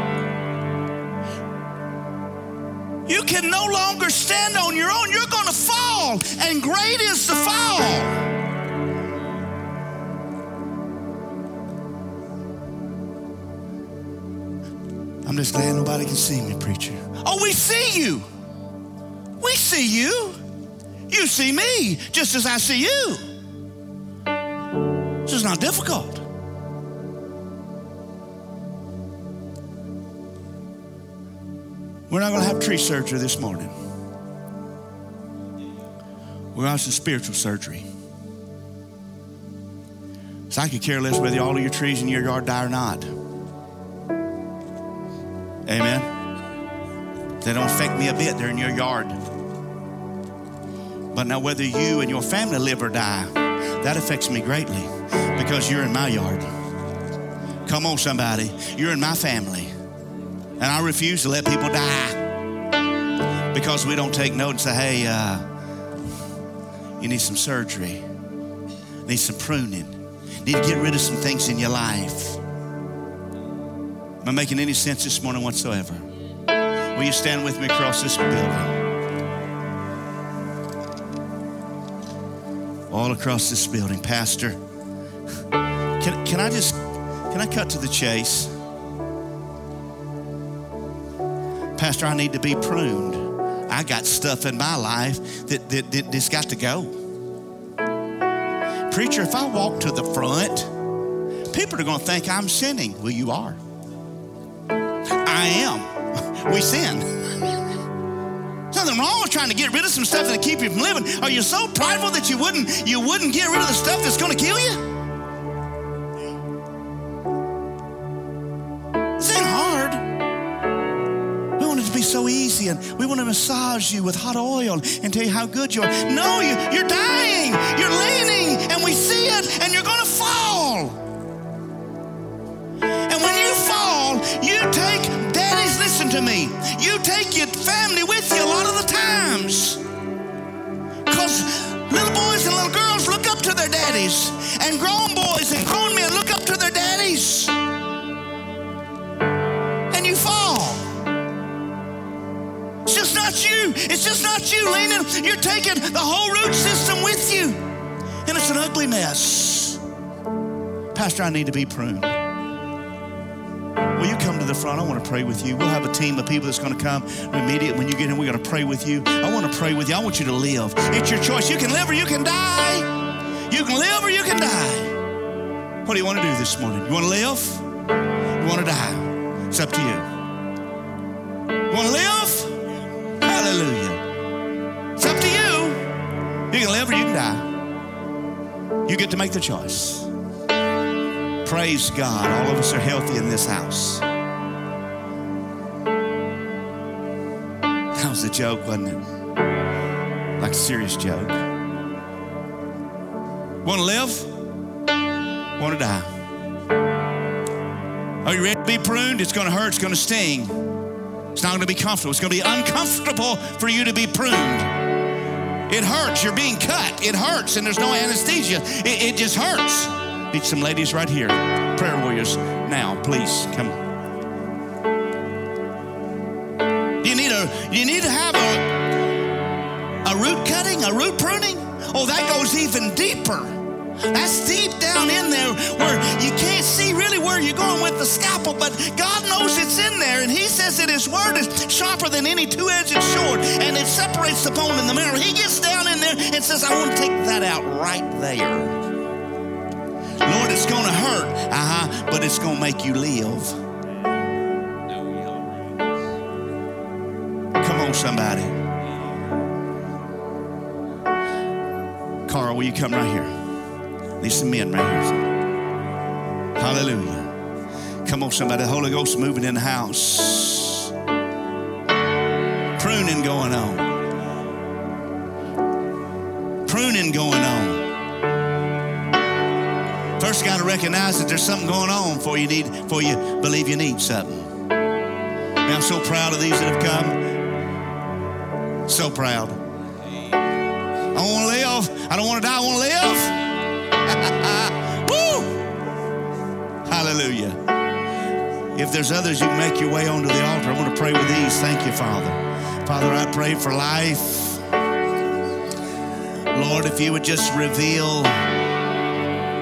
[SPEAKER 1] you can no longer stand on your own. You're going to fall, and great is the fall. just glad nobody can see me, preacher. Oh, we see you. We see you. You see me just as I see you. This is not difficult. We're not going to have tree surgery this morning. We're going to have some spiritual surgery. So I could care less whether all of your trees in your yard die or not. Amen. They don't affect me a bit. They're in your yard. But now whether you and your family live or die, that affects me greatly because you're in my yard. Come on, somebody. You're in my family. And I refuse to let people die because we don't take note and say, hey, uh, you need some surgery. Need some pruning. Need to get rid of some things in your life. Am I making any sense this morning whatsoever? Will you stand with me across this building? All across this building. Pastor, can, can I just, can I cut to the chase? Pastor, I need to be pruned. I got stuff in my life that, that, that, that's got to go. Preacher, if I walk to the front, people are going to think I'm sinning. Well, you are. I am. We sin. There's nothing wrong with trying to get rid of some stuff that'll keep you from living. Are you so prideful that you wouldn't, you wouldn't get rid of the stuff that's going to kill you? This ain't hard. We want it to be so easy, and we want to massage you with hot oil and tell you how good you are. No, you, you're dying. You're leaning, and we see it, and you're going to fall. And when you fall, you take, daddies, listen to me. You take your family with you a lot of the times. Because little boys and little girls look up to their daddies, and grown boys and grown men look up to their daddies. And you fall. It's just not you. It's just not you leaning. You're taking the whole root system with you. And it's an ugly mess. Pastor, I need to be pruned. Will you come to the front? I want to pray with you. We'll have a team of people that's going to come immediately when you get in. We're going to pray with you. I want to pray with you. I want you to live. It's your choice. You can live or you can die. You can live or you can die. What do you want to do this morning? You want to live? You want to die? It's up to you. You want to live? Hallelujah. It's up to you. You can live or you can die. You get to make the choice. Praise God. All of us are healthy in this house. That was a joke, wasn't it? Like a serious joke. Want to live? Want to die? Are you ready to be pruned? It's going to hurt. It's going to sting. It's not going to be comfortable. It's going to be uncomfortable for you to be pruned. It hurts. You're being cut. It hurts, and there's no anesthesia. It, it just hurts. Need some ladies right here. Prayer warriors now, please come. You need a you need to have a a root cutting, a root pruning. Oh, that goes even deeper. That's deep down in there where you can't see really where you're going with the scalpel, but God knows it's in there, and He says that His word is sharper than any two-edged sword, and it separates the bone and the marrow. He gets down in there and says, I want to take that out right there. Lord, it's going to hurt, uh-huh, but it's going to make you live. Come on, somebody. Carl, will you come right here? Need some men right here. Hallelujah. Come on, somebody. The Holy Ghost is moving in the house. Pruning going on. Pruning going on. First, you got to recognize that there's something going on before you need, before you believe you need something. Man, I'm so proud of these that have come. So proud. I want to live. I don't want to die. I want to live. Woo! Hallelujah. If there's others, you can make your way onto the altar. I want to pray with these. Thank you, Father. Father, I pray for life. Lord, if you would just reveal,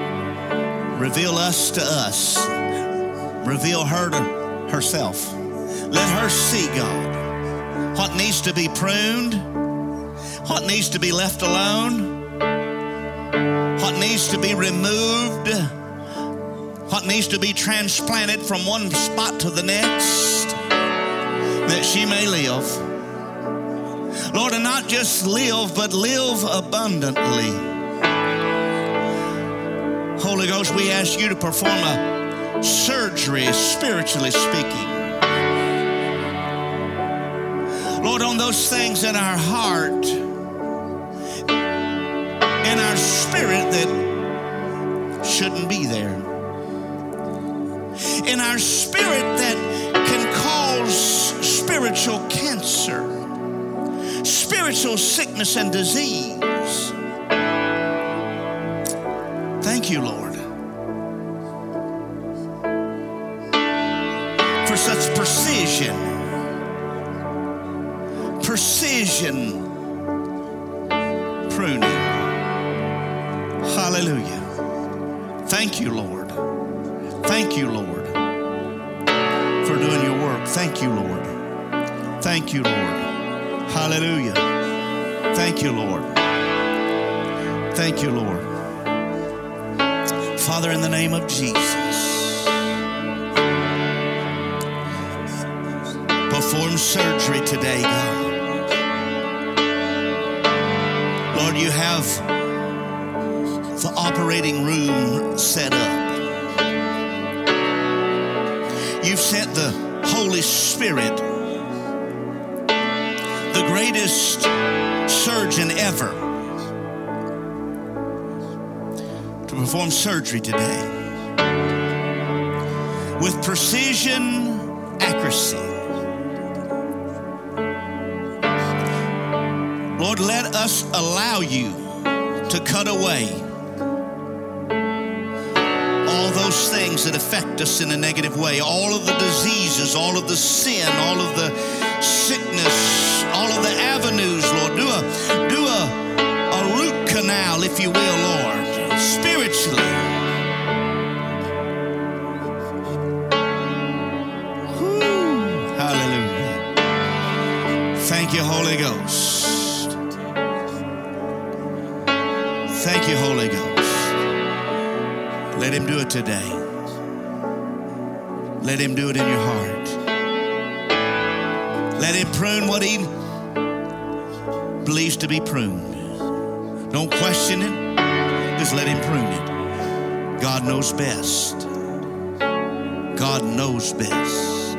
[SPEAKER 1] reveal us to us. Reveal her to herself. Let her see, God, what needs to be pruned, what needs to be left alone, what needs to be removed, what needs to be transplanted from one spot to the next, that she may live. Lord, and not just live, but live abundantly. Holy Ghost, we ask you to perform a surgery, spiritually speaking. Lord, on those things in our heart, in our spirit that shouldn't be there. In our spirit that can cause spiritual cancer, spiritual sickness and disease. Thank you, Lord, for such precision, precision pruning. Hallelujah. Thank you, Lord. Thank you, Lord, for doing your work. Thank you, Lord. Thank you, Lord. Hallelujah. Thank you, Lord. Thank you, Lord. Father, in the name of Jesus, perform surgery today, God. Lord, you have the operating room set up. You've sent the Holy Spirit, the greatest surgeon ever, to perform surgery today with precision, accuracy. Lord, let us allow you to cut away all those things that affect us in a negative way, all of the diseases, all of the sin, all of the sickness, all of the avenues, Lord. Do a, do a, a root canal, if you will, Lord, spiritually. Woo. Hallelujah. Thank you, Holy Ghost. Thank you, Holy Ghost. Let him do it today. Let him do it in your heart. Let him prune what he believes to be pruned. Don't question it. Just let him prune it. God knows best. God knows best.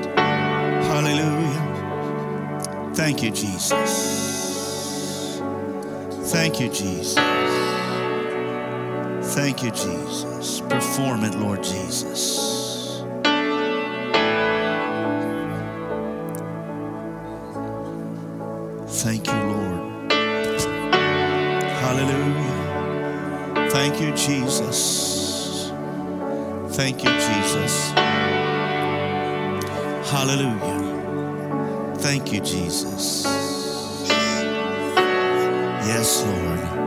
[SPEAKER 1] Hallelujah. Thank you, Jesus. Thank you, Jesus. Thank you, Jesus. Perform it, Lord Jesus. Thank you, Lord. Hallelujah. Thank you, Jesus. Thank you, Jesus. Hallelujah. Thank you, Jesus. Yes, Lord.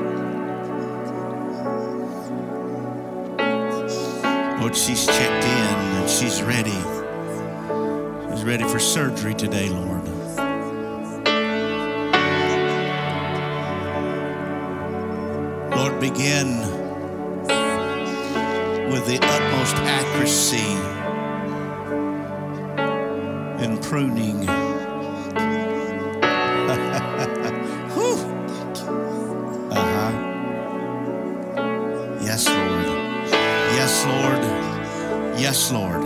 [SPEAKER 1] Lord, she's checked in and she's ready. She's ready for surgery today, Lord. Lord, begin with the utmost accuracy in pruning. uh-huh. Yes, Lord. Yes, Lord. Yes, Lord.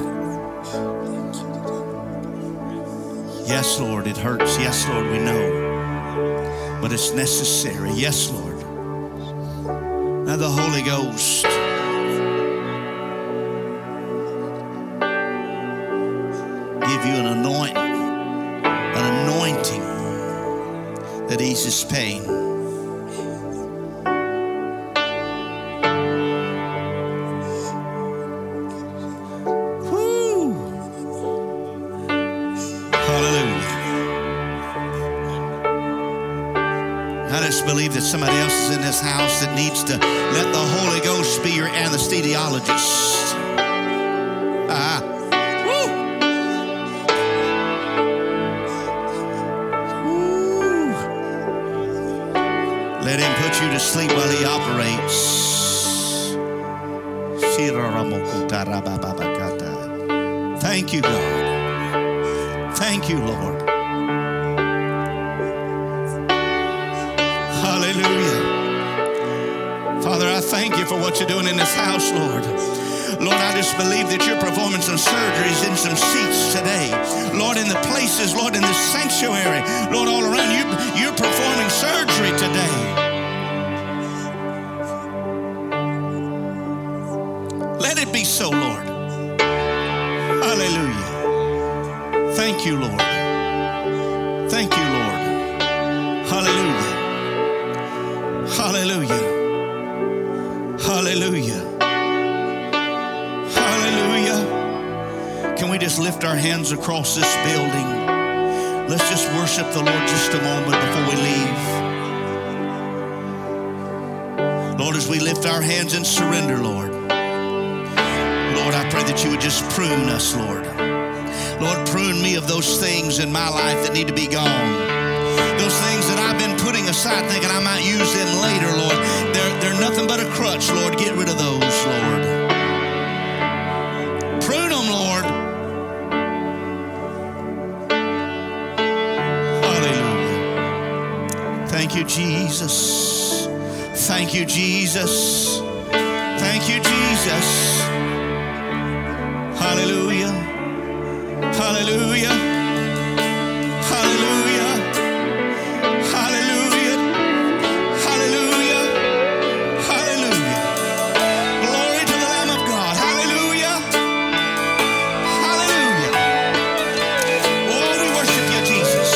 [SPEAKER 1] Yes, Lord. It hurts. Yes, Lord, we know. But it's necessary. Yes, Lord. Now the Holy Ghost give you an anointing, an anointing that eases pain. Woo! Hallelujah. I just believe that somebody else is in this house that needs to let the Holy Ghost be your anesthesiologist. Ah. Woo! Let him put you to sleep while he operates. Thank you, God. Thank you, Lord. Hallelujah. Father, I thank you for what you're doing in this house, Lord. Lord, I just believe that you're performing some surgeries in some seats today. Lord, in the places, Lord, in the sanctuary, Lord, all around you, you're performing surgery today. Let it be so, Lord. Hallelujah. Thank you, Lord. Thank you, Lord. Hallelujah. Hallelujah. Hallelujah. Hallelujah. Can we just lift our hands across this building? Let's just worship the Lord just a moment before we leave. Lord, as we lift our hands and surrender, Lord, Lord, I pray that you would just prune us, Lord. Lord, prune me of those things in my life that need to be gone. Those things that I've been putting aside thinking I might use them later, Lord. They're, they're nothing but a crutch, Lord. Get rid of those, Lord. Prune them, Lord. Hallelujah. Thank you, Jesus. Thank you, Jesus. Thank you, Jesus. Hallelujah. Hallelujah. Hallelujah. Hallelujah. Hallelujah. Hallelujah. Glory to the Lamb of God. Hallelujah. Hallelujah. Oh, we worship you, Jesus.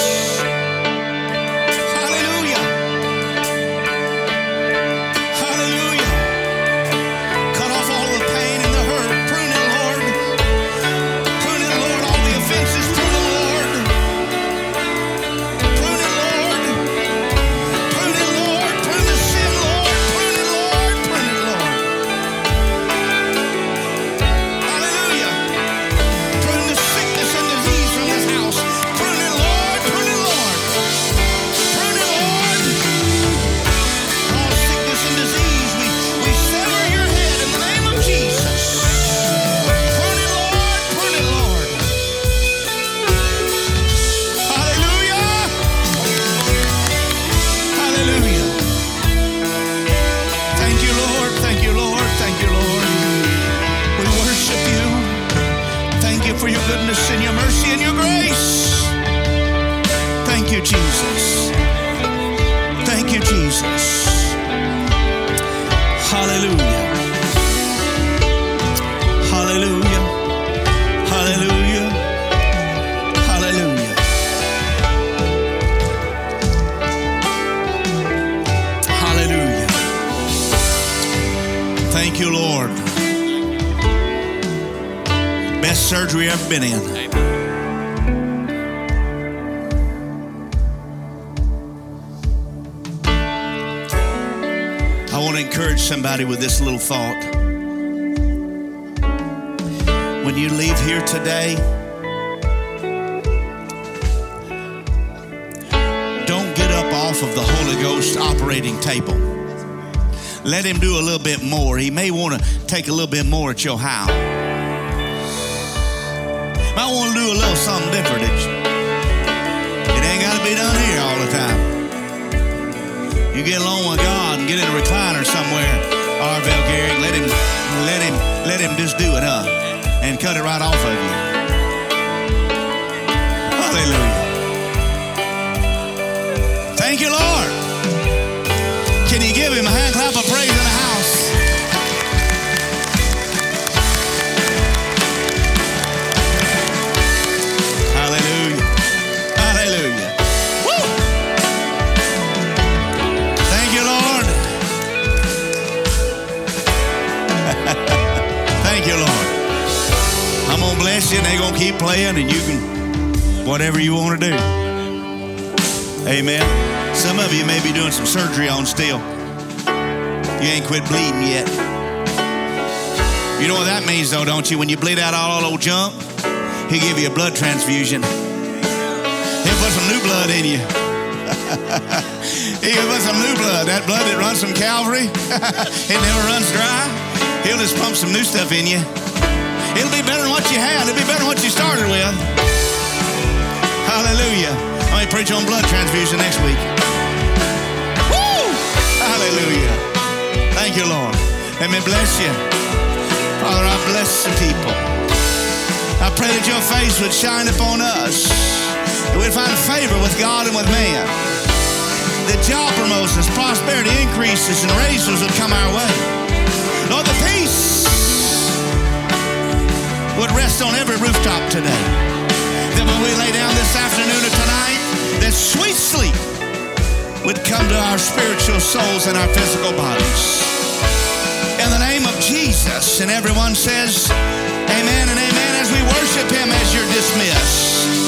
[SPEAKER 1] Hallelujah. Hallelujah. Cut off all the pain and the hurt. Prune it, Lord. Prune it, Lord. All the offenses. Prune it, Lord. Prune it, Lord. Prune it, Lord. Prune the sin, Lord. Prune it, Lord. Prune it, Lord. Hallelujah. Prune the sickness and disease from this house. Prune it, Lord. Prune it, Lord. Prune it, Lord. All sickness and disease, we, we sever your head in the name of Jesus. Prune it, Lord. Prune it, Lord. Hallelujah. Hallelujah. Thank you, Lord. Thank you, Lord. Thank you, Lord. We worship you. Thank you for your goodness and your mercy and your grace. Thank you, Jesus. Thank you, Jesus. Hallelujah. Hallelujah. Hallelujah. Hallelujah. Hallelujah. Thank you, Lord. Best surgery I've ever been in. I want to encourage somebody with this little thought. When you leave here today, don't get up off of the Holy Ghost operating table. Let him do a little bit more. He may want to take a little bit more at your house. Might want to do a little something different. It ain't got to be done here all the time. You get along with God and get in a recliner somewhere, Arvell Garrick, let him, let him, let him just do it, huh? And cut it right off of you. Hallelujah. Thank you, Lord. Can you give him a hand clap of praise in the house? Hallelujah. Hallelujah. Woo! Thank you, Lord. Thank you, Lord. I'm going to bless you and they're going to keep playing and you can, whatever you want to do. Amen. Some of you may be doing some surgery on still. You ain't quit bleeding yet. You know what that means though, don't you? When you bleed out all that old junk, he'll give you a blood transfusion. He'll put some new blood in you. He gives us some new blood. That blood that runs from Calvary, it never runs dry. He'll just pump some new stuff in you. It'll be better than what you had. It'll be better than what you started with. Hallelujah. I may preach on blood transfusion next week. Woo! Hallelujah. Thank you, Lord. Let me bless you. Father, I bless some people. I pray that your face would shine upon us, that we'd find favor with God and with man, that job promotions, prosperity increases, and raises would come our way. Lord, the peace would rest on every rooftop today, that when we lay down this afternoon or tonight, that sweet sleep would come to our spiritual souls and our physical bodies. In the name of Jesus, and everyone says amen and amen as we worship him as you're dismissed.